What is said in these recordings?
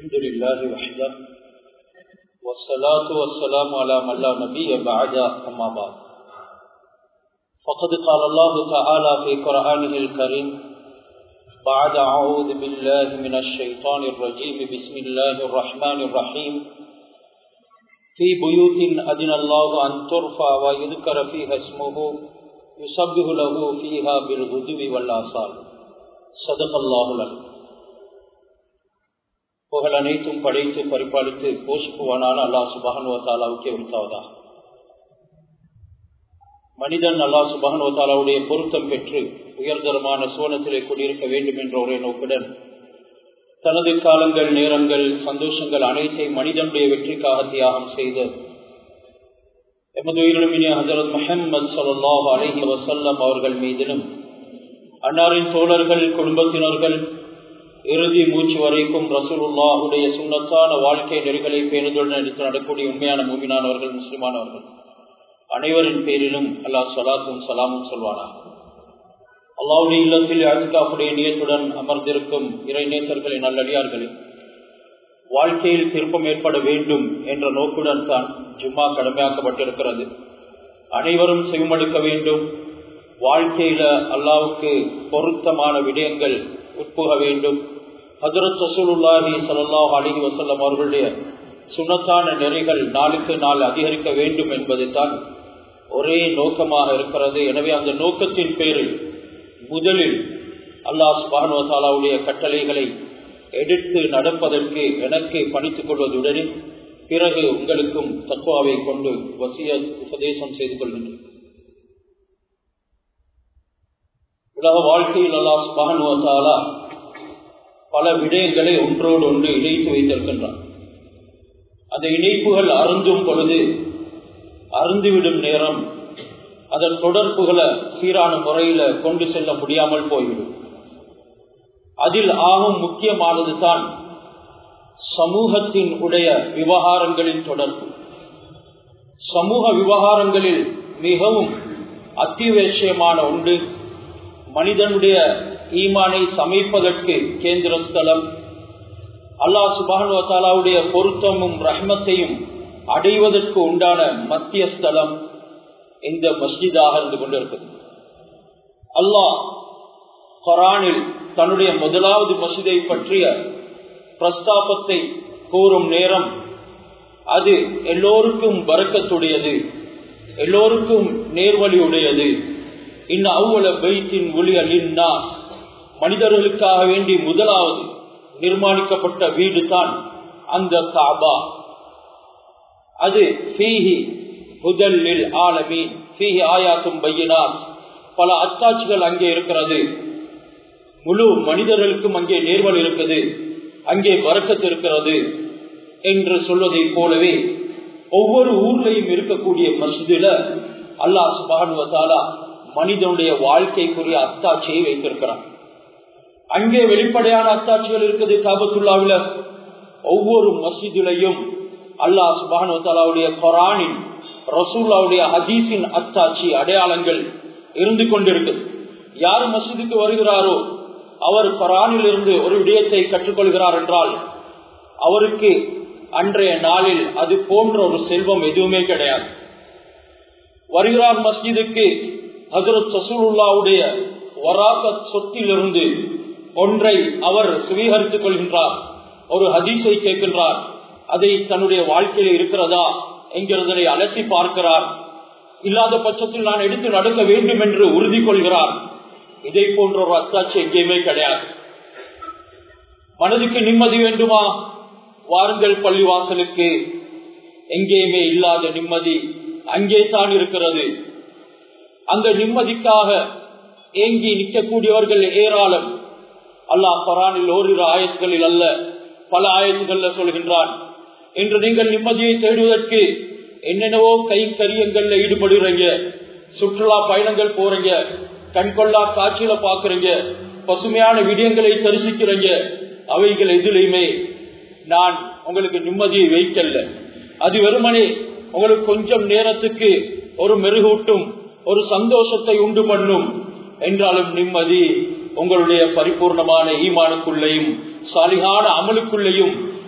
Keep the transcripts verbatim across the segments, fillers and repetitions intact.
الحمد لله وحده والصلاة والسلام على من لا نبي بعد أما بعد فقد قال الله تعالى في قرآنه الكريم بعد أعوذ بالله من الشيطان الرجيم بسم الله الرحمن الرحيم في بيوت أذن الله أن ترفع ويذكر فيها اسمه يسبح له فيها بالغدو والآصال صدق الله العظيم. புகழ் அனைத்தும் படைத்து பரிபாலித்து போஷிப்புவானான அல்லாஹ் சுப்ஹானஹு வ தஆலாவுக்கே உரித்தாவதாக. மனிதன் அல்லாஹ் சுப்ஹானஹு வ தஆலாவுடைய பொருத்தம் பெற்று உயர்தரமான சுவனத்திலே குடியிருக்க வேண்டும் என்ற ஒரே நோக்குடன் தனது காலங்கள், நேரங்கள், சந்தோஷங்கள் அனைத்தையும் மனிதனுடைய வெற்றிக்காக தியாகம் செய்து எமது உயிரிழமினிய ஹஜ்ரத் முஹம்மது ஸல்லல்லாஹு அலைஹி வஸல்லம் அவர்கள் மீதிலும் அன்னாரின் தோழர்கள், குடும்பத்தினர்கள் இறுதி மூச்சு வரைக்கும் ரசூலுல்லாஹுடைய சுன்னத்தான வாழ்க்கை நெறிகளை பேணுதலுடன் எடுத்து நடக்கூடிய உண்மையான மூமினானவர்கள், முஸ்லிமானவர்கள் அனைவரின் பேரிலும் அல்லாஹ் ஸலாத்தும் ஸலாமும் சொல்வானாக. அல்லாஹ்வுடைய இல்லத்தில் இஅ்திகாஃபுடைய நியத்துடன் அமர்ந்திருக்கும் இறை நேசர்களின் நல்லடியார்களே, வாழ்க்கையில் திருப்பம் ஏற்பட வேண்டும் என்ற நோக்குடன் தான் ஜும்மா கடமையாக்கப்பட்டிருக்கிறது. அனைவரும் செவிமடுக்க வேண்டும். வாழ்க்கையில அல்லாஹ்வுக்கு பொருத்தமான விடயங்கள் உட்புக வேண்டும். ஹஜ்ரத் ரசூலுல்லாஹி ஸல்லல்லாஹு அலைஹி வஸல்லம் அவர்களுடைய சுன்னத்தான நெறிகள் நாளுக்கு நாள் அதிகரிக்க வேண்டும் என்பது தான் ஒரே நோக்கமாக இருக்கிறது. எனவே அந்த நோக்கத்தின் பேரில் முதலில் அல்லாஹ் சுப்ஹானஹு வ தஆலாவுடைய கட்டளைகளை எடுத்து நடப்பதற்கு எனக்கு பணித்துக் கொள்வதுடன் பிறகு உங்களுக்கும் தக்வாவை கொண்டு வசியத் உபதேசம் செய்து கொள்கின்றேன். உலக வாழ்க்கையில் அல்லாஹ் சுப்ஹானஹு வ தஆலா பல விடயங்களை ஒன்றோடு ஒன்று இணைத்து வைத்திருக்கின்றார். அந்த இணைப்புகள் அருந்தும் பொழுது, அருந்துவிடும் நேரம் அதன் தொடர்புகளை சீரான முறையில கொண்டு செல்ல முடியாமல் போய்விடும். அதில் ஆகும் முக்கியமானது தான் சமூகத்தின் உடைய விவகாரங்களின் தொடர்பு. சமூக விவகாரங்களில் மிகவும் அத்தியாவசியமான ஒன்று மனிதனுடைய ஈமானை சமைப்பதற்கு கேந்திர ஸ்தலம், அல்லாஹ் சுப்ஹானஹு வ தஆலாவுடைய பொருத்தமும் ரஹ்மத்தையும் அடைவதற்கு உண்டான மத்திய ஸ்தலம் இந்த மஸ்ஜிதாக இருந்து கொண்டிருக்கிறது. அல்லாஹ் குர்ஆனில் தன்னுடைய முதலாவது மஸ்ஜிதை பற்றிய பிரஸ்தாபத்தை கூறும் நேரம் அது எல்லோருக்கும் பரக்கத்துடையது, எல்லோருக்கும் நேர்வழியுடையது. இன்ன அவ்வள பைத்தின் ஒளிய லின்னாஸ், மனிதர்களுக்காக வேண்டி முதலாவது நிர்மாணிக்கப்பட்ட வீடு தான் அந்த காபா. அது ஃபீஹி ஹுதல் லில் ஆலமீன் ஃபீஹி ஆயாத்தும் பையினாத், பல அத்தாட்சிகள் அங்கே இருக்கிறது. முழு மனிதர்களுக்கும் அங்கே நேர்வழி இருக்குது, அங்கே பரக்கத்து இருக்கிறது என்று சொல்வதை போலவே ஒவ்வொரு ஊர்லையும் இருக்கக்கூடிய மஸ்ஜிதுல அல்லாஹ் சுப்ஹானஹு வ தஆலா மனிதனுடைய வாழ்க்கைக்குரிய அத்தாட்சியை வைத்திருக்கிறான். அங்கே வெளிப்படையான அத்தாட்சிகள் இருக்குது. காபத்துல்லாவில ஒவ்வொரு மஸ்ஜிதிலையும் அல்லாஹ் சுப்ஹானஹு வ தஆலாவுடைய குர்ஆனின், ரசூலுல்லாஹ்வுடைய ஹதீஸின் அத்தாட்சி அடையாளங்கள் இருந்து கொண்டிருக்கு. யார் மஸ்ஜிதுக்கு வருகிறாரோ அவர் குர்ஆனில் இருந்து ஒரு விடயத்தை கற்றுக்கொள்கிறார் என்றால் அவருக்கு அன்றைய நாளில் அது போன்ற ஒரு செல்வம் எதுவுமே கிடையாது. வருகிறார் மஸ்ஜிதுக்கு, ஹஜ்ரத் ரசூலுல்லாஹ்வுடைய வராசத் சொத்திலிருந்து ஒன்றை அவர் சுவீகரித்துக் கொள்கின்றார். ஒரு ஹதீஸை கேட்கின்றார், அதை தன்னுடைய வாழ்க்கையில் இருக்கிறதா என்கிறதை அலசி பார்க்கிறார். இல்லாத பட்சத்தில் நான் எடுத்து நடக்க வேண்டும் என்று உறுதி கொள்கிறார். இதை போன்ற ஒரு அத்தாட்சி எங்கேயுமே கிடையாது. மனதுக்கு நிம்மதி வேண்டுமா? வாருங்கள் பள்ளிவாசலுக்கு. எங்கேயுமே இல்லாத நிம்மதி அங்கே தான் இருக்கிறது. அந்த நிம்மதிக்காக ஏங்கி நிற்கக்கூடியவர்கள் ஏராளம். அல்லாஹ் குர்ஆனில் ஓரிரு ஆயத்துகளில் அல்ல பல ஆயத்துகள்ல சொல்கின்றான், இன்று நீங்கள் நிம்மதியை தேடுவதற்கு என்னென்னவோ கை கரியங்கள்ல ஈடுபடுறீங்க, சுற்றுலா பயணங்கள் போறீங்க, கண்கொள்ளா காட்சியில பாக்குறீங்க, பசுமையான விடயங்களை தரிசிக்கிறீங்க. அவைகள் எதிலையுமே நான் உங்களுக்கு நிம்மதியை வைக்கல. அது வெறுமனே உங்களுக்கு கொஞ்சம் நேரத்துக்கு ஒரு மெருகூட்டும், ஒரு சந்தோஷத்தை உண்டு பண்ணும். என்றாலும் நிம்மதி உங்களுடைய பரிபூர்ணமான ஈமானுக்குள்ளேயும் சாலிகான அமலுக்குள்ளேயும்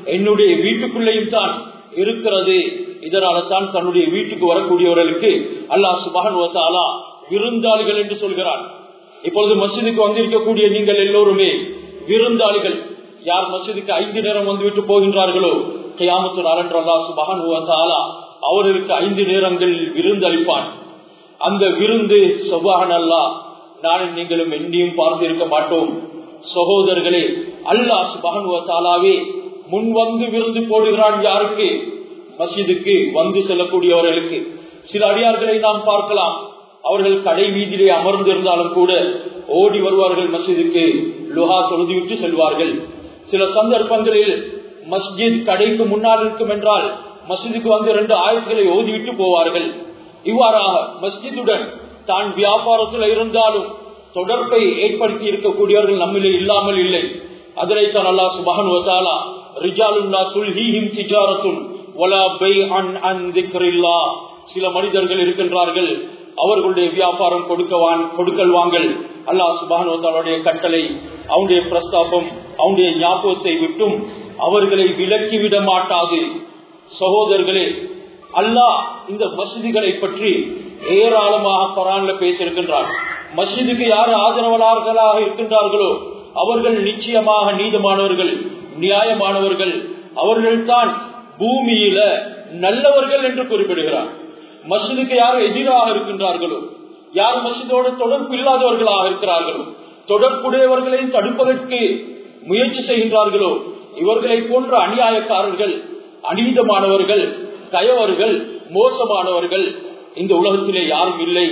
என்னுடைய வீட்டுக்குள்ளேயும் தான் இருக்கிறது. இதனால தான் தன்னுடைய வீட்டுக்கு வரக்கூடியவர்களுக்கு அல்லாஹ் சுப்ஹானஹு வ தஆலா விருந்தாளிகள் என்று சொல்கிறார். இப்பொழுது மஸ்ஜிதுக்கு வந்திருக்கக்கூடிய நீங்கள் எல்லோருமே விருந்தாளிகள். யார் மஸ்ஜிதுக்கு ஐந்து நேரம் வந்துவிட்டு போகின்றார்களோ கியாமத்து நாளன்று அல்லாஹ் சுப்ஹானஹு வ தஆலா அவர்களுக்கு ஐந்து நேரங்கள் விருந்து அளிப்பான். அந்த விருந்து சுப்ஹானல்லாஹ் நானும் நீங்களும் எண்ணியும் பார்த்திருக்க மாட்டோம். சகோதரர்களே, அல்லாஹ் சுப்ஹானஹு வ தஆலாவே முன் வந்து விருந்து போடுகிறான். யாருக்கு? மஸ்ஜிதுக்கு வந்து செல்லக்கூடியவர்களுக்கு. சில அடியார்களை நாம் பார்க்கலாம், அவர்கள் கடை வீதியிலே அமர்ந்திருந்தாலும் கூட ஓடி வருவார்கள் மஸ்ஜிதுக்கு, லுஹா தொழுதுவிட்டு செல்வார்கள். சில சந்தர்ப்பங்களில் மஸ்ஜித் கடைக்கு முன்னால் இருக்கும் என்றால் மஸ்ஜிதுக்கு வந்து இரண்டு ஆயத்துகளை ஓதிவிட்டு போவார்கள். இவ்வாறாக மஸ்ஜிதுடன் தான் வியாபாரத்தில் இருந்தாலும் தொடர்பை ஏற்படுத்தி இருக்கக்கூடியவர்கள் நம்மிலே இல்லாமல் இல்லை. அதனைத்தான் அல்லாஹ் சுப்ஹானஹு வ தஆலா ரிஜாலுன் லா துல்ஹீஹிம் திஜாரத்துன் வலா பைஅன் அன் திக்ரில்லாஹ், சில மனிதர்கள் இருக்கின்றார்கள், அவர்களுடைய வியாபாரம் கொடுக்கவான் கொடுக்கல் வாங்கல் அல்லாஹ் சுப்ஹானஹு வ தஆலாவுடைய கட்டளை, அவனுடைய பிரஸ்தாபம், அவனுடைய ஞாபகத்தை விட்டும் அவர்களை விலக்கிவிட மாட்டாது. சகோதரர்களே, அல்லாஹ் இந்த மஸ்ஜிதுகளை பற்றி ஏராளமாக குர்ஆன்ல பேசியிருக்கின்றார். மஸ்ஜிதுக்கு யார் ஆதரவாளர்களாக இருக்கின்றார்களோ அவர்கள் நிச்சயமாக நீதமானவர்கள், நியாயமானவர்கள், அவர்கள் தான் பூமியில நல்லவர்கள் என்று குறிப்பிடுகிறார். மஸ்ஜிதுக்கு யார் எதிராக இருக்கின்றார்களோ, யார் மஸ்ஜிதோடு தொடர்பு இல்லாதவர்களாக இருக்கிறார்களோ, தொடர்புடையவர்களை தடுப்பதற்கு முயற்சி செய்கின்றார்களோ, இவர்களை போன்ற அநியாயக்காரர்கள், அநீதமானவர்கள், கயவர்கள், மோசமானவர்கள் இந்த உலகத்திலே யாரும் இல்லை.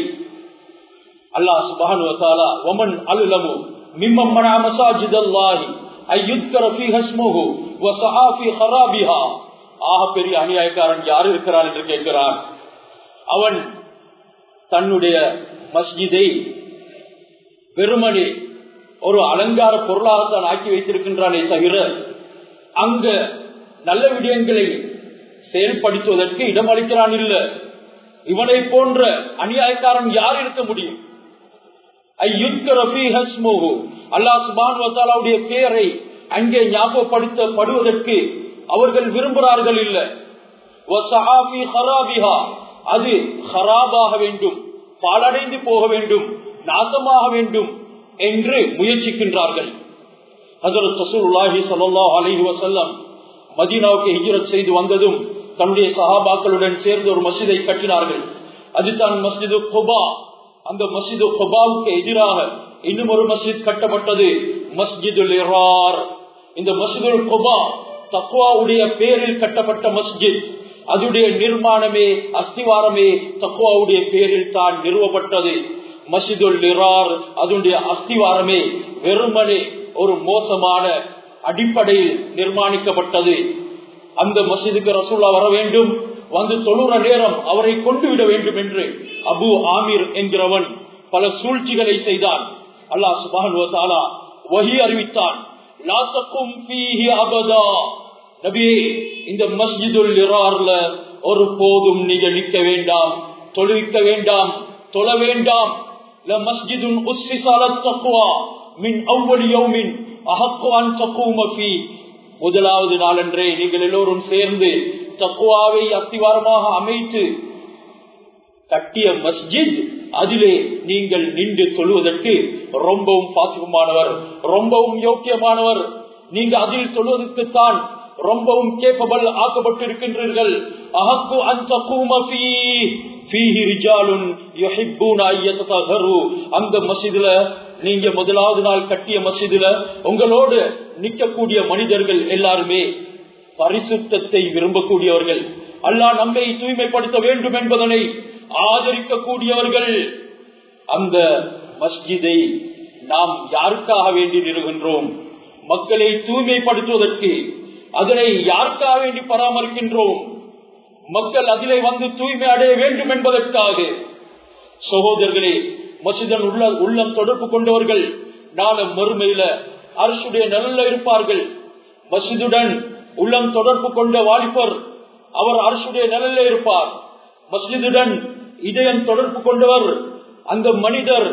அல்லாஹ் சுப்ஹானஹு வ தஆலா வமன் அல்லமு மிம்மன் மனா மஸாஜிதல்லாஹி அய்யுத்கர ஃபீஹா இஸ்முஹு வ ஸஆ ஃபீ ஹராபிஹா, ஆக பெரிய அநியாயக்காரன் யார் இருக்கிறான் என்று கேட்கிறான். அவன் தன்னுடைய மஸ்ஜிதை வெறுமனே ஒரு அலங்கார பொருளாகத்தான் ஆக்கி வைத்திருக்கின்றானே தவிர அங்க நல்ல விடயங்களை செயல்படுத்துவதற்கு இடமளிக்கிறான் இல்ல. இவனை போன்ற அநியாயக்காரன் யார் இருக்க முடியும்? அல்லாஹ் சுப்ஹானஹு வ தஆலாவுடைய பெயரை அங்கே ஞாபகப்படுத்தப்படுவதற்கு அவர்கள் விரும்புகிறார்கள் இல்ல. அது ஹராபாக வேண்டும், பாலடைந்து போக வேண்டும், நாசமாக வேண்டும் என்று முயற்சிக்கின்றார்கள். ஹஜ்ரத் ரசூலுல்லாஹி ஸல்லல்லாஹு அலைஹி வஸல்லம் மதீனாவுக்கு ஹிஜ்ரத் செய்து வந்ததும் தன்னுடைய சஹாபாக்களுடன் சேர்ந்து ஒரு மஸ்ஜிதை கட்டினார்கள். அதுதான் மஸ்ஜிது குபா. அந்த மஸ்ஜிது குபாவுக்கு எதிராக இன்னும் ஒரு மஸ்ஜித் கட்டப்பட்டது, மஸ்ஜிதுல் இரார். இந்த மஸ்ஜிதுல் குபா தக்வாவுடைய பேரில் கட்டப்பட்ட மஸ்ஜித். அதுடைய நிர்மாணமே, அஸ்திவாரமே தக்வாவுடைய பேரில் தான் நிறுவப்பட்டது. மஸ்ஜிதுல் இரார் அதனுடைய அஸ்திவாரமே வெறுமனே ஒரு மோசமான அடிப்படையில் நிர்மாணிக்கப்பட்டது. அந்த மஸ்ஜிதுக்கு ரசூலுல்லாஹ் வர வேண்டும், வந்து தொழுற நேரம் அவரை கொண்டு விட வேண்டும் என்று அபு ஆமீர் என்கிறவன் பல சூழ்ச்சிகளை செய்தான். அல்லாஹ் சுப்ஹானஹு வ தஆலா வஹி அறிவித்தான், லா தகும் ஃபீஹி அபதா, நபியே இந்த மஸ்ஜிதுல் இரார்ல ஒரு போதும் நீங்க நிற்க வேண்டாம், தொழுவிக்க வேண்டாம், தொழ வேண்டாம். ல மஸ்ஜிதுன் உஸ்ஸிஸ அலத் தக்வா மின் அவ்வல் யௌமின் அஹக்கு அன் தகூம ஃபீ, முதலாவது நாளன்றே நீங்கள் எல்லோரும் சேர்ந்து தக்வாவை அஸ்திவாரமாக அமைத்து கட்டிய மஸ்ஜித், அதிலே நீங்கள் நின்று தொழுவதற்கு ரொம்பவும் பாசிகமானவர், ரொம்பவும் யோக்கியமானவர். நீங்க அதில் தொழுவதற்குத்தான் ரொம்பவும் கேப்பபிள் ஆக்கப்பட்டிருக்கின்றீர்கள். அஹக்கு அன் தகூம ஃபீ ஃபீஹி ரிஜாலுன் யுஹிப்பூன அய்யததஹரு, அந்த மஸ்ஜிதுல நீங்க முதலாவது நாள் கட்டிய மஸ்ஜிதுல உங்களோடு நிற்கக்கூடிய மனிதர்கள் எல்லாருமே பரிசுத்தத்தை விரும்பக்கூடியவர்கள், அல்லாஹ் நம்மை தூய்மைப்படுத்த வேண்டும் என்பதனை ஆதரிக்கக்கூடியவர்கள். அந்த மஸ்ஜிதை நாம் யாருக்காக வேண்டி நிறுகின்றோம்? மக்களை தூய்மைப்படுத்துவதற்கு. அதனை யாருக்காக வேண்டி பராமரிக்கின்றோம்? மக்கள் அதிலே வந்து தூய்மை அடைய வேண்டும் என்பதற்காக. சகோதரர்களே, மஸ்ஜிதுடன் உள்ள உள்ளம் தொடர்பு கொண்டவர்கள் நாளை மறுமையில அரசுடைய நலன்ல இருப்பார்கள். மஸ்ஜிதுடன் உள்ளம் தொடர்பு கொண்ட வாலிபர் அவர் அரசுடைய நலன்ல இருப்பார். மஸ்ஜிதுடன் இதயம் தொடர்பு கொண்டவர் அந்த மனிதர்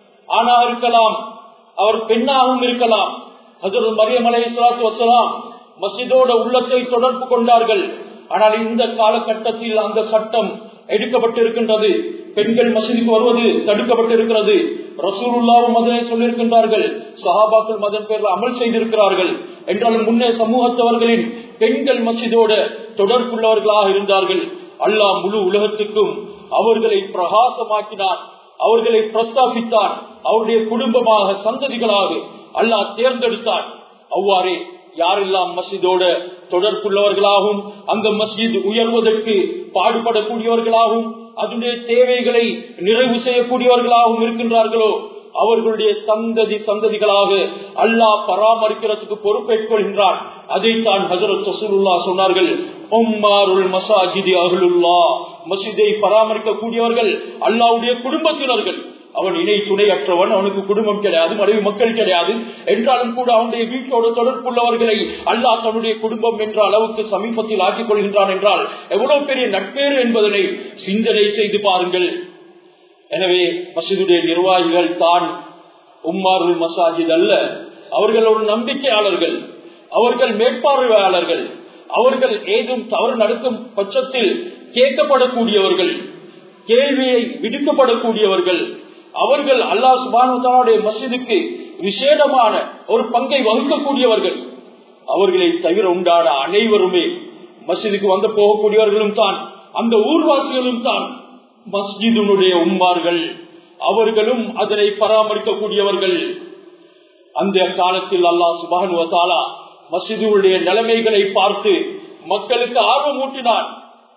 ஆணாக இருக்கலாம், அவர் பெண்ணாகவும் இருக்கலாம். ஹஜ்ரத் மரியம் அலைஹிஸ்ஸலாத்து வஸ்ஸலாம் மஸ்ஜிதோட உள்ளத்தை தொடர்பு கொண்டார்கள். ஆனால் இந்த காலகட்டத்தில் அந்த சட்டம் எடுக்கப்பட்டிருக்கின்றது. பெண்கள் மஸ்ஜிதுக்கு வருவது தடுக்கப்பட்டிருக்கிறது. ரசூலுல்லாஹ்வும் அதனை சொல்லியிருக்கின்றார்கள், சஹாபாக்கள் அதன் பேரில் அமல் செய்திருக்கிறார்கள். என்றாலும் முன்னே சமூகத்தவர்களின் பெண்கள் மஸ்ஜிதோட தொடர்புள்ளவர்களாக இருந்தார்கள். அல்லாஹ் முழு உலகத்துக்கும் அவர்களை பிரகாசமாக்கினான், அவர்களை பிரஸ்தாபித்தான், அவருடைய குடும்பமாக சந்ததிகளாக அல்லாஹ் தேர்ந்தெடுத்தான். அவ்வாறே யாரெல்லாம் மஸ்ஜிதோட தொடர்புள்ளவர்களாகவும் அந்த மஸ்ஜித் உயர்வதற்கு பாடுபடக்கூடியவர்களாகவும் அதனுடைய தேவைகளை நிறைவு செய்யக்கூடியவர்களாகவும் இருக்கின்றார்களோ அவர்களுடைய சந்ததி சந்ததிகளாக அல்லாஹ் பராமரிக்கிறதுக்கு பொறுப்பேற்கொள்கின்றான். அதைத்தான் ஹஜ்ரத் ரசூலுல்லாஹ் சொன்னார்கள், உம்மாருல் மசாஜிதி அஹ்லுல்லாஹ், மஸ்ஜிதை பராமரிக்கக்கூடியவர்கள் அல்லாஹ்வுடைய குடும்பத்தினர்கள். அவன் இணை துணையற்றவன், அவனுக்கு குடும்பம் கிடையாது, மனைவி மக்கள் கிடையாது. என்றாலும் கூட அவனுடைய வீட்டோடு தொடர்புள்ளவர்களை அல்லாஹ் தன்னுடைய குடும்பம் என்ற அளவுக்கு சமீபத்தில் ஆக்கிக் கொள்கின்றான் என்றால் எவ்வளவு பெரிய நட்பேறு என்பதனை சிந்தனை செய்து பாருங்கள். எனவே மஸ்ஜிதுடைய நிர்வாகிகள் தான் உம்மாருல் மசாஜித் அல்ல, அவர்கள் ஒரு நம்பிக்கையாளர்கள், அவர்கள் மேற்பார்வையாளர்கள், அவர்கள் ஏதும் தவறு நடக்கும் பட்சத்தில் கேட்கப்படக்கூடியவர்கள், கேள்வியை விடுக்கப்படக்கூடியவர்கள். அவர்கள் அல்லாஹ் சுப்ஹானஹு வ தஆலாவுடைய மஸ்ஜிதுக்கு விசேடமான ஒரு பங்கை வகுக்கக்கூடியவர்கள். அவர்களை தவிர உண்டான அனைவருமே மஸ்ஜிதுக்கு வந்து போகக்கூடியவர்களும் தான், அந்த ஊர்வாசிகளும் தான் மஸ்ஜிதுடைய உம்மார்கள். அவர்களும் அதனை பராமரிக்கக்கூடியவர்கள். அந்த காலத்தில் அல்லாஹ் சுப்ஹானஹு வ தஆலா மஸ்ஜிதுடைய நிலைமைகளை பார்த்து மக்களுக்கு ஆர்வம் ஊட்டினான்.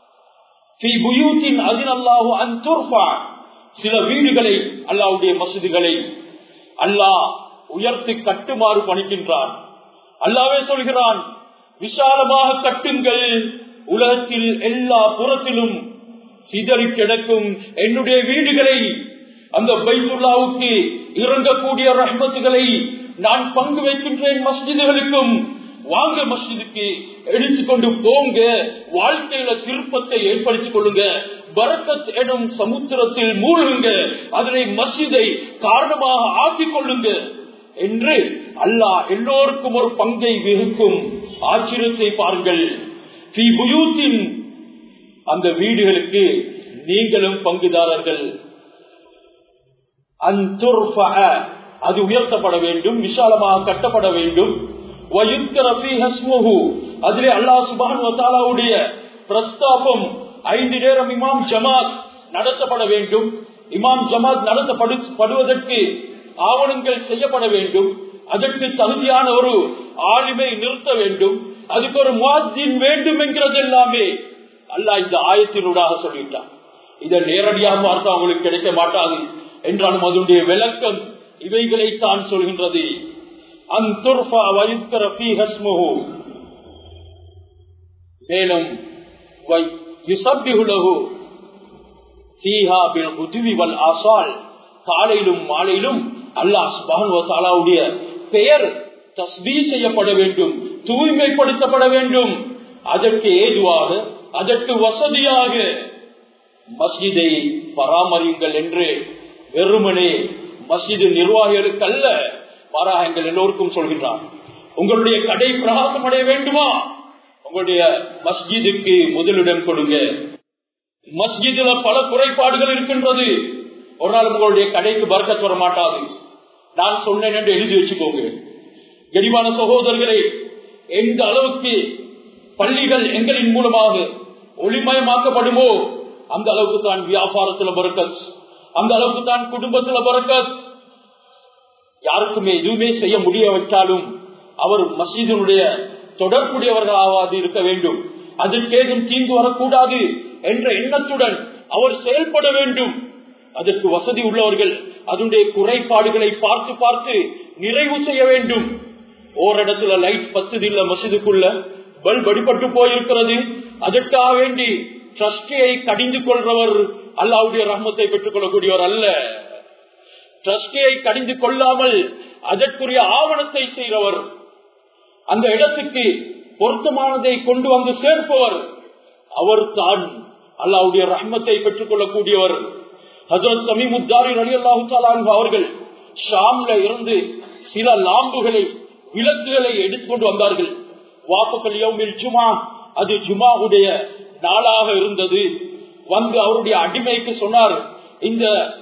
சில வீடுகளை அல்லாஹ்வுடைய மஸ்ஜிதுகளை அல்லாஹ் உயர்த்தி கட்டுமாறு பணிக்கின்றான். அல்லாஹ்வே சொல்கிறான், விசாலமாக கட்டுங்கள், உலகத்தில் எல்லா புறத்திலும் சிதறி கிடக்கும் என்னுடைய வீடுகளை, அந்த பைத்துல்லாவுக்கு இறங்கக்கூடிய ரஹ்மத்துகளை நான் பங்கு வைக்கின்றேன் மஸ்ஜிதுகளுக்கும். வாங்க மஸ்ஜிதுக்கு எடுத்துக்கொண்டு போங்க, வாழ்க்கையில திருப்பத்தை ஏற்படுத்திக் கொள்ளுங்க, பரக்கத் எனும் சமுத்திரத்தில் மூழ்குங்க, அதனை மஸ்ஜிதை காரணமாக ஆக்கிக் கொள்ளுங்க என்று அல்லாஹ் எல்லோருக்கும் ஒரு பங்கை விருக்கும். ஆச்சரியத்தை பாருங்கள், அந்த வீடுகளுக்கு நீங்களும் பங்குதாரர்கள். அது உயர்த்தப்பட வேண்டும், விசாலமாக கட்டப்பட வேண்டும். அதிலே அல்லாஹ் சுப்ஹானஹு வ தஆலாவுடைய பிரஸ்தாபம் ஐந்து நேரம் இமாம் ஜமாத் நடத்தப்பட வேண்டும். இமாம் ஜமாத் நடத்தப்படுவதற்கு ஆவணங்கள் செய்யப்பட வேண்டும். அதற்கு தகுதியான ஒரு ஆலிமை நிறுத்த வேண்டும். அதுக்கு ஒரு முஅத்தின் வேண்டும் என்கிறது எல்லாமே அல்லாஹ் இந்த ஆயத்தினூடாக சொல்லிட்டான். இதை நேரடியாக பார்த்தா அவங்களுக்கு கிடைக்க மாட்டாது. என்றாலும் அதனுடைய விளக்கம் இவைகளை தான் சொல்கின்றது. மேலும் காலையிலும் மாலையிலும் அல்லாஹ் சுப்ஹானஹு வ தஆலாவுடைய பெயர் தஸ்பீஹ் செய்யப்பட வேண்டும், தூய்மைப்படுத்தப்பட வேண்டும். அதற்கு ஏதுவாக, அதற்கு வசதியாக மஸ்ஜிதை பராமரியுங்கள் என்று வெறுமனே மஸ்ஜிது நிர்வாகிகளுக்கு அல்ல, மாறாக எங்கள் எல்லோருக்கும் சொல்கின்றார். உங்களுடைய கடை பிரகாசம் அடைய வேண்டுமா, உங்களுடைய மஸ்ஜிதுக்கு முதலிடம் கொடுங்க. மஸ்ஜிதுல பல குறைபாடுகள் இருக்கின்றது. ஒரு நாள் உங்களுடைய கடைக்கு பரக்கத் வர மாட்டாது. நான் சொன்னேன் என்று எழுதி வச்சுக்கோங்க. கனிவான சகோதரர்களே, எந்த அளவுக்கு பள்ளிகள் எங்களின் மூலமாக ஒளிமயமாக்கப்படுமோ அந்த அளவுக்கு தான் வியாபாரத்துல பரக்கத், அந்த அளவுக்கு தான் குடும்பத்துல பரக்கத். யாருக்குமே எதுவுமே செய்ய முடியாவிட்டாலும் அவர் மஸ்ஜிதினுடைய தொடர்புடையவர்களாவது இருக்க வேண்டும். அதற்கேதும் தீங்கு வரக்கூடாது என்ற எண்ணத்துடன் அவர் செயல்பட வேண்டும். அதற்கு வசதி உள்ளவர்கள் அதனுடைய குறைபாடுகளை பார்த்து பார்த்து நிறைவு செய்ய வேண்டும். ஓரிடத்துல லைட் பத்து இல்ல, மஸ்ஜிதுக்குள்ள பல்ப் அடிபட்டு போயிருக்கிறது, அதற்காக வேண்டி ட்ரஸ்டியை கடிந்து கொள்றவர் அல்லாஹ்வுடைய ரஹ்மத்தை பெற்றுக் கொள்ளக்கூடியவர் அல்ல. ட்ரஸ்டியை கடிந்து கொள்ளாமல் அதற்குரிய ஆவணத்தை செய்கிறவர், அந்த இடத்துக்கு பொருத்தமானதை கொண்டு வந்து சேர்ப்பவர், அவர் தான் அல்லாஹ்வுடைய ரஹ்மத்தை பெற்றுக் கொள்ளக்கூடியவர். ஹஜ்ரத் தமீமுத்தாரி ரலியல்லாஹு தஆலா அன்ஹு அவர்கள் ஷாம்ல இருந்து சில லாம்புகளை, விளக்குகளை எடுத்துக்கொண்டு வந்தார்கள். வாஃபகல் யௌமில் ஜுமா, அது ஜுமாவுடைய நாளாக இருந்தது. வந்து அவருடைய அடிமைக்கு சொன்னார், இந்த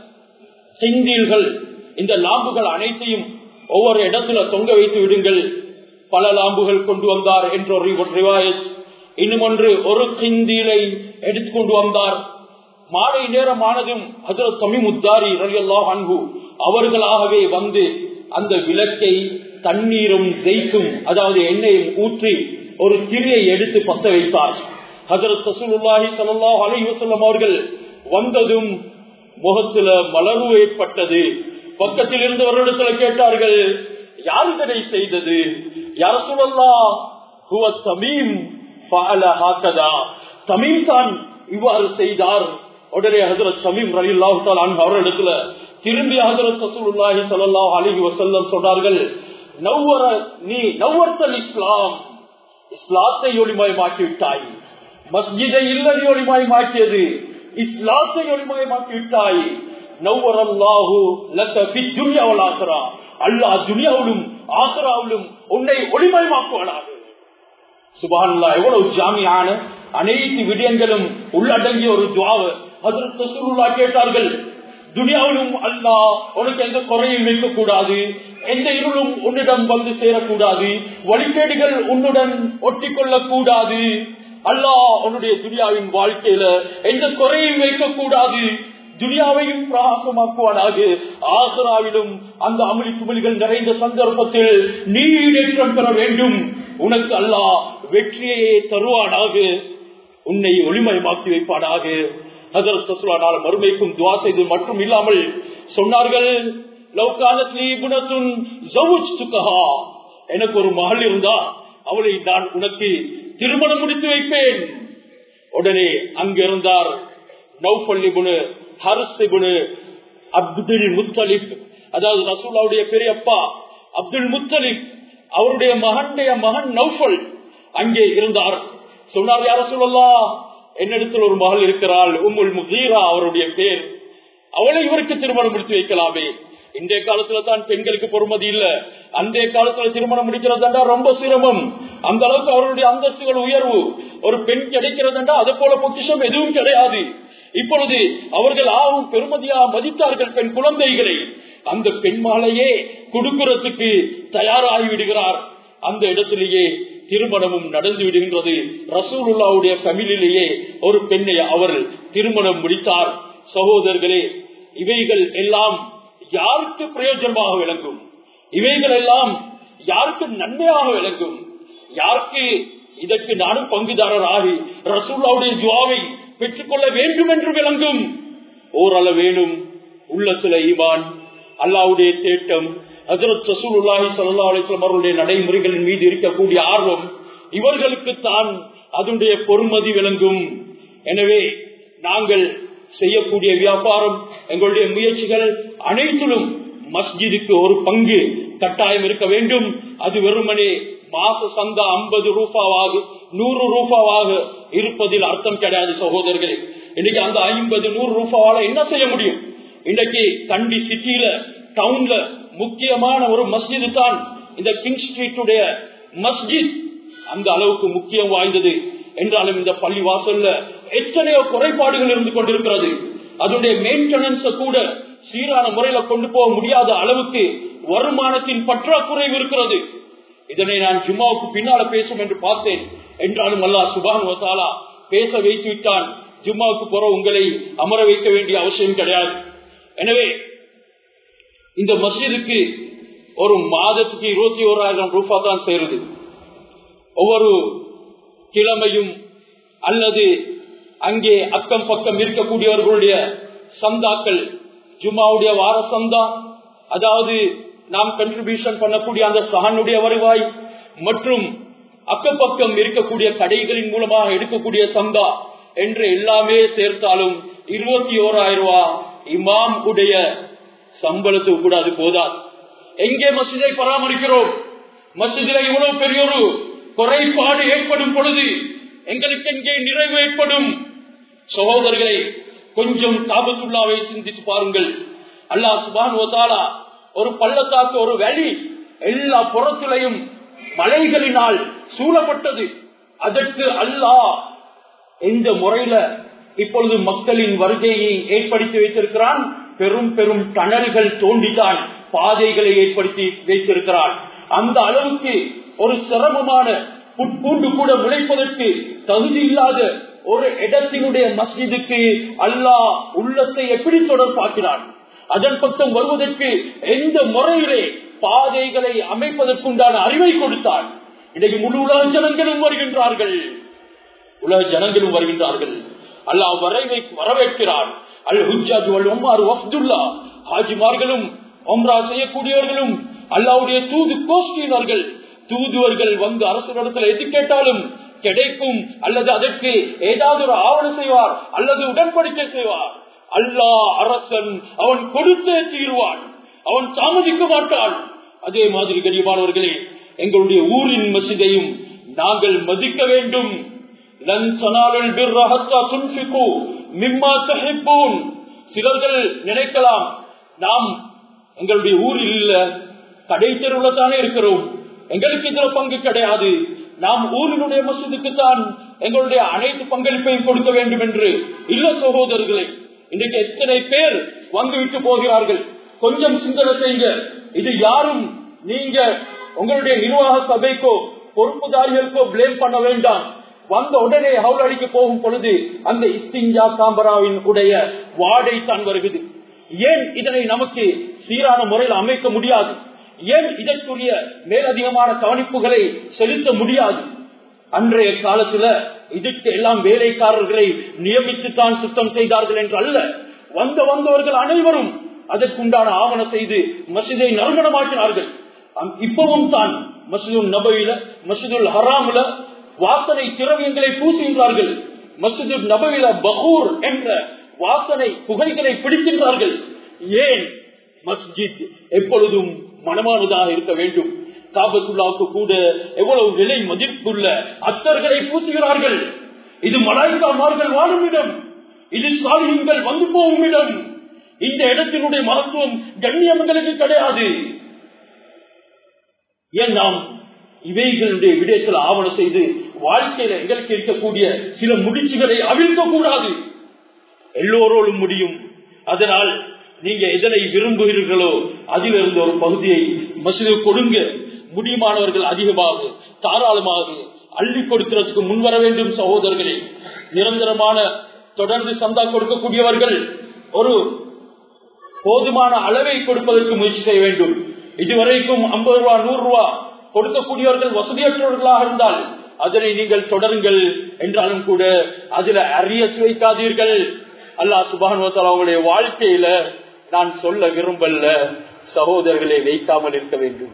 சிந்தீல்கள், இந்த லாம்புகள் அனைத்தையும் ஒவ்வொரு இடத்துல தொங்க வைத்து விடுங்கள். பல லாம்புகள் கொண்டு வந்தார் என்ற ஒரு ரிவாயத். இன்னும் ஒன்று, ஒரு சிந்தீலை எடுத்துக்கொண்டு வந்தார். மாலை நேரமானதும் ஹஜ்ரத் தமீம் உத்தாரி ரலியல்லாஹு அன்ஹு அவர்களாகவே வந்து அந்த விளக்கை தண்ணீரும் ஜெய்த்தும், அதாவது எண்ணெயும் ஊற்றி ஒரு திரியை எடுத்து பத்த வைத்தார். ஹஜ்ரத் ரசூலுல்லாஹி ஸல்லல்லாஹு அலைஹி வஸல்லம் அவர்கள் வந்ததும் முகத்துல மலர்வு ஏற்பட்டது. பக்கத்தில் இருந்தவர்களிடத்துல கேட்டார்கள், யார் இதனை செய்தது? யா ரசூலல்லாஹ், ஹுவ தமீம் ஃபஅல ஹாகதா, தமீம் தான் இவ்வாறு செய்தார். உடனே ஹஜ்ரத் தமீம் ரலியல்லாஹு தஆலா அன்ஹு அவர்களிடத்துல திரும்பி ஹஜ்ரத் ரசூலுல்லாஹி ஸல்லல்லாஹு அலைஹி வஸல்லம் சொன்னார்கள், நவ்வர நீ நவ்வர்தல் இஸ்லாம், இஸ்லாத்தை ஒளிமயமாக்கி விட்டாய். மஸ்ஜிதை இல்லதை ஒளிமயமாக்கியது, இஸ்லாத்தை ஒளிமயமாக்கி விட்டாய். நவ்வரல்லாஹு லக ஃபித் துன்யா வல் ஆகிரா, அல்லாஹ் துன்யாவிலும் ஆகிராவிலும் உன்னை ஒளிமயமாக்குவானாக. சுப்ஹானல்லாஹ், எவ்வளவு ஜாமியான அனைத்து விடயங்களும் உள்ளடங்கிய ஒரு துஆவை ஹஜ்ரத் ரசூலுல்லாஹ் கேட்டார்கள். துனியாவிலும் அல்லாஹ் உனக்கு எந்த குறையும் வைக்க கூடாது, எந்த இருளும் உன்னிடம் வந்து சேரக்கூடாது, வழிகேடுகள் உன்னுடன் ஒட்டி கொள்ளக் கூடாது. அல்லாஹ் உன்னுடைய துனியாவின் வாழ்க்கையில எந்த குறையும் வைக்க கூடாது, துனியாவையும் பிரகாசமாக்குவானாக. ஆகிராவிலும் அந்த அமளி துமளிகள் நிறைந்த சந்தர்ப்பத்தில் நீ ஈடேற்றம் பெற வேண்டும். உனக்கு அல்லாஹ் வெற்றியை தருவானாக, உன்னை ஒளிமயமாக்கி வைப்பானாக. ஹஜ்ரத் ரசூலுல்லாஹ் மறுமைக்கும் துஆ செய்து மட்டும் இல்லாமல் சொன்னார்கள், லவ் கானத் லீ புனத்துன் ஜௌஜ்துகஹா, எனக்கு ஒரு மகள் இருந்தா அவளை நான் உனக்கு திருமணம் முடித்து வைப்பேன். உடனே அங்கிருந்தார் Nawfal ibn Harith ibn Abdul Muttalib, அதாவது ரசூலுல்லாஹ்வுடைய பெரியப்பா அப்துல் முத்தலிப், அவருடைய மகனுடைய மகன் நௌஃபல் அங்கே இருந்தார். சொன்னார், யா ரசூலல்லாஹ், என்னிடத்தில் ஒரு மகள் இருக்கிறாள், உம்முல் முகீரா அவருடைய பேர், அவளை இவருக்கு திருமணம் முடித்து வைக்கலாமே. இன்றைய காலத்துல தான் பெண்களுக்கு பொறுமதி இல்ல, அந்த காலத்துல திருமணம் முடிக்கிறதா ரொம்ப சிரமம். அந்த அளவுக்கு அவருடைய அந்தஸ்துகள் உயர்வு. ஒரு பெண் கிடைக்கிறதா அது போல பொக்கிஷம் எதுவும் கிடையாது. இப்பொழுது அவர்கள் ஆவும் பெருமதியா மதித்தார்கள் பெண் குழந்தைகளை. அந்த பெண் மாலையே கொடுக்கிறதுக்கு தயாராகி விடுகிறார். அந்த இடத்திலேயே திருமணமும் நடந்து விடுகின்றது. ரசூலுல்லாஹ்வுடைய ஃபேமிலியிலேயே ஒரு பெண்ணை அவர் திருமணம் முடித்தார். சகோதரர்களே, இவைகள் எல்லாம் யாருக்கு பிரயோஜனமாக விளங்கும்? இவைகள் எல்லாம் யாருக்கு நன்மையாக விளங்கும்? யாருக்கு இதற்கு நானும் பங்குதாரர் ஆகி ரசூலுல்லாஹ்வுடைய துஆவை பெற்றுக்கொள்ள வேண்டும் என்று விளங்கும்? ஓரளவேனும் உள்ளத்துல ஈமான், அல்லாஹ்வுடைய தேட்டம், ஹஜ்ரத் ரசூலுல்லாஹி ஸல்லல்லாஹு அலைஹி வஸல்லம் அவர்களுடைய நடைமுறைகளின் மீது இருக்கக்கூடிய ஆர்வம், இவர்களுக்கு தான் அதனுடைய பொறுமதி விளங்கும். எனவே நாங்கள் செய்யக்கூடிய வியாபாரம், எங்களுடைய முயற்சிகள் அனைத்திலும் மஸ்ஜிதுக்கு ஒரு பங்கு கட்டாயம் இருக்க வேண்டும். அது வெறுமனே மாச சந்தா ஐம்பது ரூபாவாக நூறு ரூபாவாக இருப்பதில் அர்த்தம் கிடையாது. சகோதரர்களே, இன்னைக்கு அந்த ஐம்பது நூறு ரூபாவால என்ன செய்ய முடியும்? இன்னைக்கு கண்டி சிட்டியில டவுன்ல முக்கியமான ஒரு மஸ்ஜிது தான் இந்த கிங் ஸ்ட்ரீட்டுடைய மஸ்ஜித். அந்த அளவுக்கு முக்கியம் வாய்ந்தது என்றாலும் இந்த பள்ளி வாசல்ல எத்தனையோ குறைபாடுகள் இருந்து கொண்டிருக்கிறது. அதனுடைய மெயின்டெனன்ஸ கூட சீரான முறையில கொண்டு போக முடியாத அளவுக்கு வருமானத்தின் பற்றாக்குறை இருக்கிறது. இதனை நான் ஜும்மாவுக்கு பின்னால பேசும் என்று பார்த்தேன். என்றாலும் அல்லாஹ் சுப்ஹானஹு வ தஆலா பேச வைத்து விட்டான். ஜும்மாவுக்கு போற உங்களை அமர வைக்க வேண்டிய அவசியம் கிடையாது. எனவே இந்த மஸ்ஜிதுக்கு ஒரு மாதத்துக்கு இருபத்தி ஓராயிரம் ரூபாய் தான் சேருது. ஒவ்வொரு கிழமையும் அல்லது அங்கே அக்கம் பக்கம் இருக்கக்கூடியவர்களுடைய சந்தாக்கள், ஜும்மாவுடைய வார சந்தா, அதாவது நாம் கண்ட்ரிபியூஷன் பண்ணக்கூடிய அந்த சஹனுடைய வருவாய் மற்றும் அக்கம் பக்கம் இருக்கக்கூடிய கடைகளின் மூலமாக எடுக்கக்கூடிய சந்தா என்று எல்லாமே சேர்த்தாலும் இருபத்தி ஓராயிரம் ரூபாய் இமாம் உடைய சம்பளத்துக்கு கூட அது போதாது. எங்கே மஸ்ஜிதை பராமரிக்கிறோம்? மஸ்ஜிதில இவ்வளவு பெரிய ஒரு குறைபாடு ஏற்படும் பொழுது எங்களுக்கு எங்கே நிறைவு ஏற்படும்? சகோதரர்களை, கொஞ்சம் காபத்துல்லாவை சிந்தித்து பாருங்கள். அல்லாஹ் சுப்ஹானஹு வ தஆலா ஒரு பள்ளத்தாக்கு, ஒரு வழி எல்லா புறத்திலையும் மலைகளினால் சூழப்பட்டது. அதற்கு அல்லாஹ் எந்த முறையில இப்பொழுது மக்களின் வருகையை ஏற்படுத்தி வைத்திருக்கிறான்? பெரும் பெரும் டனல்கள் தோண்டித்தான் பாதைகளை ஏற்படுத்தி வைத்திருக்கிறான். அந்த அளவுக்கு ஒரு சிரமமான புட்பூண்டு கூட முளைப்பதற்கு தகுதி இல்லாத ஒரு இடத்தினுடைய மஸ்ஜிதுக்கு அல்லாஹ் உள்ளத்தை எப்படி தொடர்பாக்கிறான்? அதன் பக்கம் வருவதற்கு எந்த முறையிலே பாதைகளை அமைப்பதற்குண்டான அறிவை கொடுத்தான். இன்றைக்கு முழு உலக ஜனங்களும் வருகின்றார்கள், உலக ஜனங்களும் வருகின்றார்கள். அல்லாஹ் வரவை வரவேற்கிறான். அல் ஹுஜ்ஜாஜ் வல் உம்மார் வஃப்துல்லா, ஹாஜிமார்களும் உம்ரா செய்யக்கூடியவர்களும் அல்லாஹ்வுடைய தூது கோஷ்டியினர்கள், தூதுவர்கள் வந்து அரசனிடத்தில் எது கேட்டாலும் கிடைக்கும், அல்லது அதற்கு ஏதாவது ஒரு ஆவணம் செய்வார் அல்லது உடன்படிக்கை செய்வார். அல்லாஹ் அரசன், அவன் கொடுத்தே தீர்வான், அவன் தாமதிக்க மாட்டான். அதே மாதிரி கனிமானவர்களே, எங்களுடைய ஊரின் மஸ்ஜிதையும் நாங்கள் மதிக்க வேண்டும். சிலர்கள் நினைக்கலாம், நாம் எங்களுடைய ஊரில் இல்ல, கடை தெருவில் தானே இருக்கிறோம், எங்களுக்கு இதுல பங்கு கிடையாது, நாம் ஊரினுடைய மஸ்ஜிதுக்கு தான் எங்களுடைய அனைத்து பங்களிப்பையும் கொடுக்க வேண்டும் என்று. இல்ல சகோதரர்களே, இன்றைக்கு எத்தனை பேர் வந்துவிட்டு போகிறார்கள். கொஞ்சம் சிந்தனை செய்யுங்க. இது யாரும் நீங்க உங்களுடைய நிர்வாக சபைக்கோ பொறுப்புதாரிகளுக்கோ பிளேம் பண்ண வேண்டாம். வந்த உடனே ஹவுல் அடிக்க போகும் பொழுது அந்த இஸ்திஞ்சா காம்பராவின் உடைய வாடை தான் வருகிறது. ஏன் இதனை நமக்கு சீரான முறையில் அமைக்க முடியாது? ஏன் இதற்குரிய மேலதிகமான கவனிப்புகளை செலுத்த முடியாது? அன்றைய காலத்துல இதுக்கு எல்லாம் வேலைக்காரர்களை நியமித்துத்தான் சுத்தம் செய்தார்கள் என்று அல்ல. வந்த வந்தவர்கள் அனைவரும் அதற்குண்டான ஆவணம் செய்து மஸ்ஜிதை நறுமணமாக்கினார்கள். இப்பவும் தான் மஸ்ஜிதுல் நபவில, மஸ்ஜிதுல் ஹராம்ல வாசனை திரவியங்களை பூசுகின்றார்கள். மஸ்ஜிதுல் நபவில பகூர் என்ற வாசனை புகைகளை பிடிக்கின்றார்கள். ஏன்? மஸ்ஜித் எப்பொழுதும் மனமானதாக இருக்க வேண்டும். காபத்துல்லாவுக்கு கூட எவ்வளவு விலை மதிப்புள்ள அத்தர்களை பூசுகிறார்கள். இது மலாய்க்காமார்கள் வாழும் இடம், இது சாலிஹீன்கள் வந்து போகும் இடம். இந்த இடத்தினுடைய மகத்துவம் கண்ணியங்களுக்கு கிடையாது. ஏன் நாம் இவைகளுடைய விடயத்தில் ஆவணம் செய்து வாழ்க்கையில எங்களுக்கு இருக்கக்கூடிய சில முடிச்சுகளை அவிழ்க்க கூடாது? எல்லோரோடும் முடியும். அதனால் நீங்க எதனை விரும்புகிறீர்களோ அதிலிருந்து ஒரு பகுதியை மஸ்ஜிது கொடுங்க. முடியுமானவர்கள் அதிகமாக தாராளமாக அள்ளி கொடுக்கிறதுக்கு முன்வர வேண்டும். சகோதரர்களே, நிரந்தரமான தொடர்ந்து சந்தா கொடுக்கக்கூடியவர்கள் ஒரு போதுமான அளவை கொடுப்பதற்கு முயற்சி செய்ய வேண்டும். இதுவரைக்கும் ஐம்பது ரூபா நூறு ரூபா கொடுக்கக்கூடியவர்கள் வசதியற்றவர்களாக இருந்தால் அதனை நீங்கள் தொடருங்கள். என்றாலும் கூட அதுல அரியஸ் வைக்காதீர்கள். அல்லாஹ் சுப்ஹானஹு வ தஆலா அவங்களுடைய வாழ்க்கையில நான் சொல்ல விரும்பல சகோதரர்களை வைக்காமல் இருக்க வேண்டும்.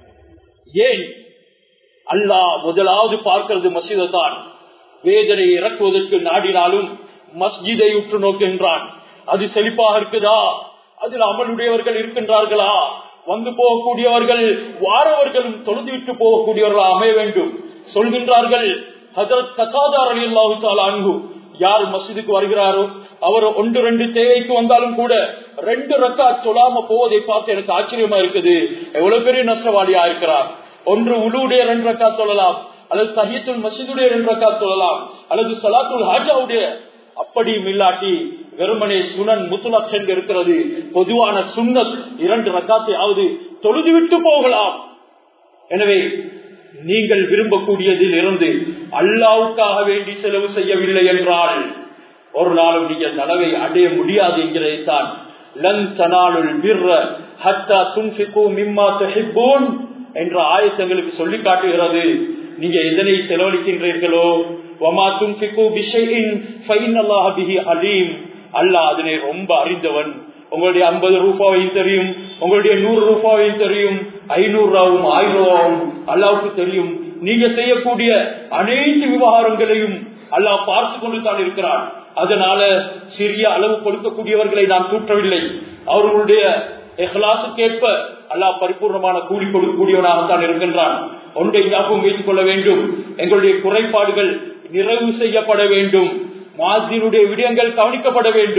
ஏன்? அல்லாஹ் முதலாவது பார்க்கிறது மஸ்ஜிதை தான். வேதனை இறக்குவதற்கு நாடினாலும் மஸ்ஜிதை உற்று நோக்கின்றான். அது செழிப்பாக இருக்குதா? அதில் அமலுடையவர்கள் இருக்கின்றார்களா? வந்து போகக்கூடியவர்கள் வாரவர்களும் தொழுதுவிட்டு போகக்கூடியவர்களா அமைய வேண்டும். சொல்கின்றார்கள் ஹஜ்ரத் கதாதா ரலியல்லாஹு தஆலா அன்ஹு, யார் மஸ்ஜிதுக்கு வருகிறாரோ அவர் ஒன்று ரெண்டு தேவைக்கு வந்தாலும் கூட ரெண்டு ரக்காத் தொழாம போவதை பார்த்து எனக்கு ஆச்சரியமா இருக்குது. எவ்வளவு பெரிய நஷ்டவாளியா இருக்கிறார். ஒன்று உலுடைய ரெண்டு ரக்காத் தொழலாம், அல்லது தஹியத்துல் மஸ்ஜிதுடைய ரெண்டு ரக்காத் தொழலாம், அல்லது ஸலாத்துல் ஹாஜாவுடைய. அப்படியும் இல்லாட்டி வெறுமனே சுனன் முத்துலக் என்று இருக்கிறது, பொதுவான சுன்னத் இரண்டு ரக்காத்தையாவது தொழுதுவிட்டு போகலாம். எனவே நீங்கள் விரும்பக்கூடியதில் இருந்து அல்லாஹ்வுக்காக வேண்டி செலவு செய்யவில்லை என்றால் ஒரு நாளும் நீங்கள் நலவை அடைய முடியாது என்கிறதைத்தான் லன் தனாலுல் பிர்ர ஹத்தா துன்ஃபிகு மிம்மா துஹிப்பூன் என்ற ஆயத்தங்களுக்கு சொல்லி காட்டுகிறது. நீங்க எதனை செலவழிக்கின்றீர்களோ வமா துன்ஃபிகு பிஷைஇன் ஃபஇன்னல்லாஹ பிஹி அலீம், அல்லாஹ் அதனை ரொம்ப அறிந்தவன். உங்களுடைய ஐம்பது ரூபாயும் தெரியும், உங்களுடைய நூறு ரூபாயும் தெரியும், ஐநூறு ரூபாவும் ஆயிரம் ரூபாவும் அல்லாவுக்கு தெரியும். நீங்க செய்யக்கூடிய அனைத்து விவகாரங்களையும் அல்லாஹ் பார்த்து கொண்டு தான் இருக்கிறான். அதனால சிறிய அளவு கொடுக்கக்கூடியவர்களை நாம் தூற்றவில்லை. அவர்களுடைய இஹ்லாஸுக்கேற்ப அல்லாஹ் பரிபூர்ணமான கூலி கொடுக்கக்கூடியவனாகத்தான் இருக்கின்றான். ஒன்றை ஞாபகம் வைத்துக் கொள்ள வேண்டும், எங்களுடைய குறைபாடுகள் நிறைவு செய்யப்பட வேண்டும். முஅத்தினுடைய விடயங்கள் கவனிக்கப்பட வேண்டும்.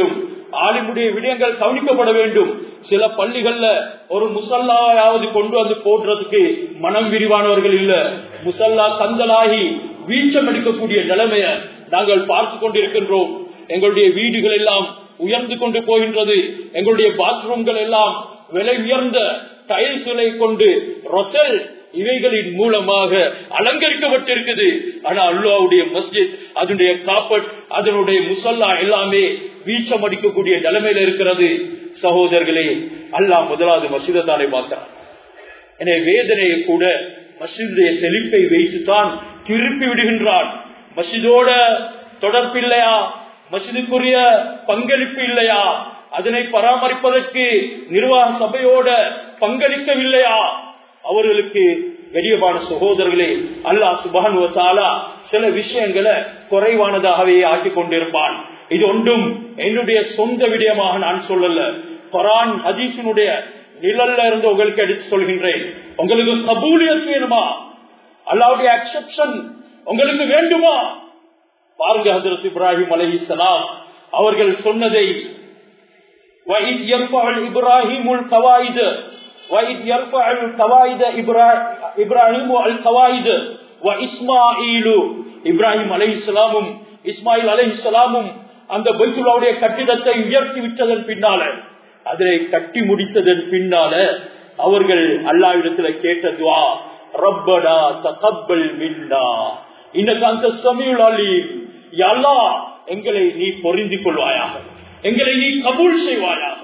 ஆலிமுடைய விடயங்கள் கவனிக்கப்பட வேண்டும். சில பள்ளிகள்ல ஒரு முசல்லாவது கொண்டு வந்து போடுறதுக்கு மனம் விரிவானவர்கள் இல்ல. முசல்லா கந்தலாகி வீச்சம் எடுக்கக்கூடிய நிலைமையை நாங்கள் பார்த்து கொண்டிருக்கின்றோம். எங்களுடைய வீடுகள் எல்லாம் உயர்ந்து கொண்டு போகின்றது. எங்களுடைய பாத்ரூம்கள் எல்லாம் விலை உயர்ந்த டைல்ஸ்களை கொண்டு ரொசல் இவைகளின் மூலமாக அலங்கரிக்கப்பட்டிருக்குது. ஆனா அல்லாஹ்வுடைய மஸ்ஜித், அதனுடைய காப்பட், அதனுடைய முசல்லா எல்லாமே வீச்சம் அடிக்கக்கூடிய நிலைமையில இருக்கிறது. சகோதரர்களே, அல்லாஹ் முதலாவது மஸ்ஜிதை தானே பார்க்கிறான். எனவே வேதனையை கூட மஸ்ஜிதுடைய செழிப்பை வைத்துத்தான் திருப்பி விடுகின்றான். மஸ்ஜிதோட தொடர்பு இல்லையா? மஸ்ஜிதுக்குரிய பங்களிப்பு இல்லையா? அதனை பராமரிப்பதற்கு நிர்வாக சபையோட பங்களிக்கவில்லையா? அவர்களுக்கு கடியமான சகோதரர்களே, அல்லாஹ் சுப்ஹானஹு வ தஆலா சில விஷயங்களை குறைவானதாகவே ஆக்கி கொண்டிருப்பான். இது ஒன்றும் என்னுடைய சொந்த விடயமாக நான் சொல்லல. குர்ஆன் ஹதீஸினுடைய நிழல்ல இருந்து உங்களுக்கு எடுத்து சொல்கின்றேன். உங்களுக்கு கபூலியத் வேணுமா? அல்லாஹ்வுடைய அக்செப்ஷன் உங்களுக்கு வேண்டுமா? பாருங்க, ஹஜ்ரத் இப்ராஹிம் அலைஹிஸ்ஸலாம் அவர்கள் சொன்னதை, وَإِذْ يَرْفَعُ إِبْرَاهِيمُ الْقَوَاعِدَ وَإِذْ يَرْفَعُ الْقَوَاعِدَ إِبْرَاهِيمُ الْقَوَاعِدَ وَإِسْمَاعِيلُ இப்ராஹிம் அலைஹிஸ்ஸலாமும் இஸ்மாயில் அலைஹிஸ்ஸலாமும் அந்த பைத்துல்லாவுடைய கட்டிடத்தை உயர்த்தி விட்டதன் பின்னால, அதை கட்டி முடித்ததன் பின்னால அவர்கள் அல்லாஹ்விடத்துல கேட்ட துஆ, ரப்பனா தகப்பல் மின்னா இன்னக அன்த ஸமீஉல் அலீம். யா அல்லாஹ், எங்களை நீ பொருந்திக் கொள்வாயாக, எங்களை நீ கபூல் செய்வாயாக.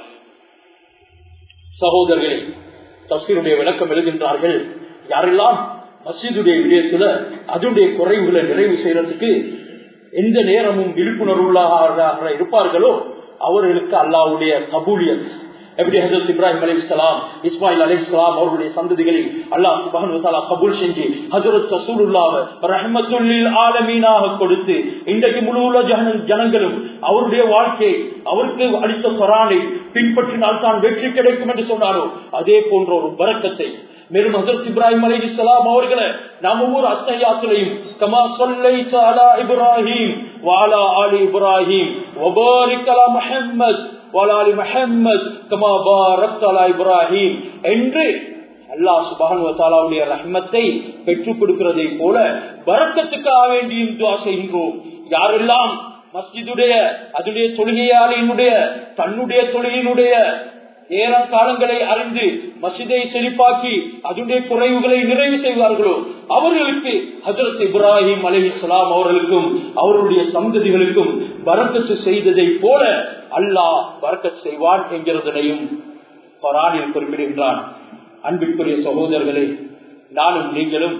சகோதரர்களே, தஃசீருடைய விளக்கம் எழுதுகின்றார்கள், யாரெல்லாம் மஸ்ஜிதுடைய விடயத்துல அதனுடைய குறைவுகளை நிறைவு செய்யறதுக்கு எந்த நேரமும் விழிப்புணர்வுள்ளாக இருப்பார்களோ அவர்களுக்கு அல்லாஹ்வுடைய கபூலியத், எப்படி ஹஜ்ரத் இப்ராஹிம் அலைஹிஸ்ஸலாம், இஸ்மாயில் அலைஹிஸ்ஸலாம் அவர்களுடைய சந்ததிகளில் அல்லாஹ் சுப்ஹானஹு வ தஆலா கபூல் செஞ்சு ஹஜ்ரத் ரசூலுல்லாஹ் ரஹ்மத்துல் லில் ஆலமீனாக கொடுத்து இன்றைக்கு முழு உலக ஜனங்களும் அவருடைய வாழ்க்கை, அவருக்கு அளித்த குர்ஆனை பின்பற்றினால் தான் வெற்றி கிடைக்கும் என்று சொன்னாரோ அதே போன்ற ஒரு பரக்கத்தை மேலும் ஹஜ்ரத் இப்ராஹிம் அலைஹிஸ்ஸலாம் அவர்களை நாம் ஒவ்வொரு அத்தஹியாத்திலையும் கமா ஸல்லைத அலா இப்ராஹிம் வ அலா ஆலி இப்ராஹிம் வ பாரிக் அலா முஹம்மத் வலாலி முஹம்மத் கமா பாரக்த அலா இப்ராஹிம் என்று அல்லாஹ் சுப்ஹானஹு வ தஆலாவுடைய ரஹ்மத்தை பெற்றுக் கொடுக்கிறதை போல பரக்கத்துக்காக வேண்டியும் துஆ செய்கின்றோம். யாரெல்லாம் மஸ்ஜிதுடைய அதனுடைய தொழுகையாளியினுடைய தன்னுடைய தொழுகையினுடைய நேரம் காலங்களை அறிந்து மஸ்ஜிதை செழிப்பாக்கி அதனுடைய குறைவுகளை நிறைவு செய்வார்களோ அவர்களுக்கு ஹஜ்ரத் இப்ராஹிம் அலைஹிஸ்ஸலாம் அவர்களுக்கும் அவருடைய சந்ததிகளுக்கும் பரக்கத்து செய்ததை போல அல்லாஹ் பரக்கத் செய்வான் என்கிறதனையும் குர்ஆனில் குறிப்பிடுகின்றான். அன்பிற்குரிய சகோதரர்களே, நானும் நீங்களும்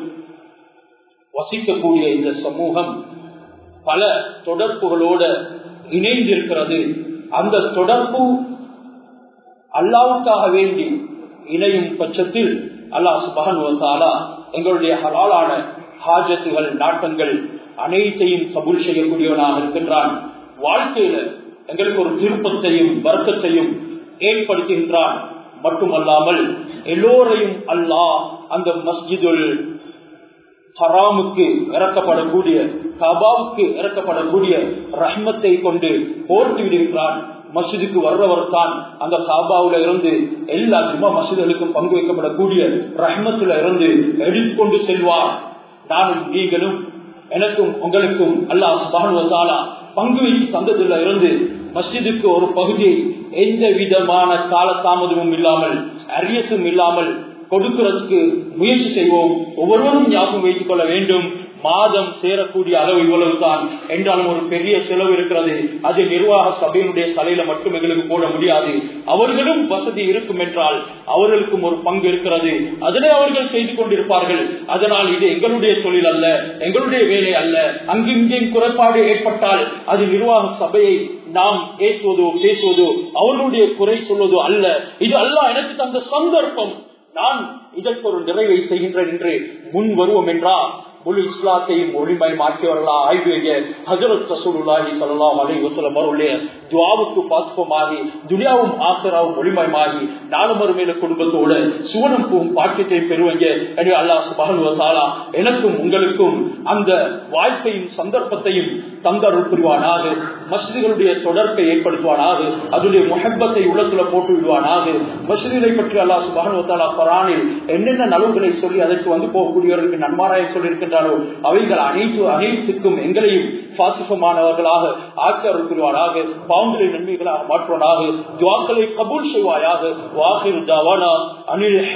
வசிக்கக்கூடிய இந்த சமூகம் பல தொடர்புகளோடு இணைந்திருக்கிறது. அந்த தொடர்பு அல்லாஹ்வுக்காக வேண்டி இணையும் பட்சத்தில் அல்லாஹ் சுப்ஹானஹு வ தஆலா எங்களுடைய ஹலாலான ஹாஜத்துகள், நாட்டங்கள் அனைத்தையும் கபூல் செய்யக்கூடியவனாக இருக்கின்றான். வாழ்க்கையில எங்களுக்கு ஒரு திருப்பத்தையும் பரக்கத்தையும் ஏற்படுத்துகின்றான். மட்டுமல்லாமல் எல்லோரையும் அல்லாஹ் அந்த மஸ்ஜிதுல் ஹராமுக்கு இறக்கப்படக்கூடிய, கபாவுக்கு இறக்கப்படக்கூடிய ரஹ்மத்தை கொண்டு போர்த்து விடுகின்றான். மஸ்ஜிதுக்கு வர்றவர் தான் அந்த காபாவுல இருந்து எல்லா ஜும்மா மஸ்ஜிதுகளுக்கும் பங்கு வைக்கப்படக்கூடிய ரஹ்மத்துல இருந்து எடுத்துக்கொண்டு செல்வார். நானும் நீங்களும் எனக்கும் உங்களுக்கும் அல்லாஹ் சுப்ஹானஹு வ தஆலா பங்கு வைத்து தந்ததுல இருந்து மஸ்ஜிதுக்கு ஒரு பகுதியை எந்த விதமான காலதாமதமும் இல்லாமல் அரியசும் இல்லாமல் கொடுக்கிறதுக்கு முயற்சி செய்வோம். ஒவ்வொருவரும் ஞாபகம் வைத்துக் கொள்ள வேண்டும், மாதம் சேரக்கூடிய அளவு இவ்வளவு தான் என்றாலும் ஒரு பெரிய செலவு இருக்கிறது. அது நிர்வாக சபையினுடைய தலையில மட்டும் எங்களுக்கு போட முடியாது. அவர்களும் வசதி இருக்கும் என்றால் அவர்களுக்கும் ஒரு பங்கு இருக்கிறது. அதனை அவர்கள் செய்து கொண்டிருப்பார்கள். அதனால் இது எங்களுடைய தொழில் அல்ல, எங்களுடைய வேலை அல்ல. அங்கிங்கேயும் குறைபாடு ஏற்பட்டால் அது நிர்வாக சபையை நாம் பேசுவதோ பேசுவதோ அவர்களுடைய குறை சொல்வதோ அல்ல. இது அல்லாஹ் எனக்கு தந்த சந்தர்ப்பம், நான் இதற்கு ஒரு நிறைவை செய்கின்றேன் என்று முன் வருவோம் என்றால் முழு இஸ்லாத்தையும் ஒளிமை மாற்றியவர்களா ஆய்வுடைய ஹஜ்ரத் ரசூலுல்லாஹி ஸல்லல்லாஹு அலைஹி வஸல்லம் அவருடைய துஆவுக்கு பாத்பமாகி துனியாவும் ஆখিরাவும் ஒளிமயமாகி நாளை மறுமையில குடும்பத்தோடு சுவனம் போகும் பாக்கியத்தை பெறுவீங்க. எனவே அல்லாஹ் சுப்ஹானஹு வ தஆலா எனக்கும் உங்களுக்கும் அந்த வாய்ப்பையும் சந்தர்ப்பத்தையும் தந்தருள் புரிவானாக. மஸ்ஜிதுகளுடைய தொடர்பை ஏற்படுத்துவானாக. அதனுடைய முஹப்பத்தை உள்ளத்துல போட்டு விடுவானாக. மஸ்ஜிதை பற்றி அல்லாஹ் சுப்ஹானஹு வ தஆலா குர்ஆனில் என்னென்ன நலவுகளை சொல்லி அதற்கு வந்து போகக்கூடியவர்களுக்கு நன்மாராய சொல்லி இருக்கின்றாரோ அவைகள் அனைத்து அனைத்துக்கும் எங்களையும் பாசிசமானவர்களாக ஆக்கி அருள் புரிவானாக. பாவங்களை நன்மைகளாக மாற்றுவானாக. துஆக்களை கபூல் செய்வாயாக. வாஹிர் தஅவானா அனில்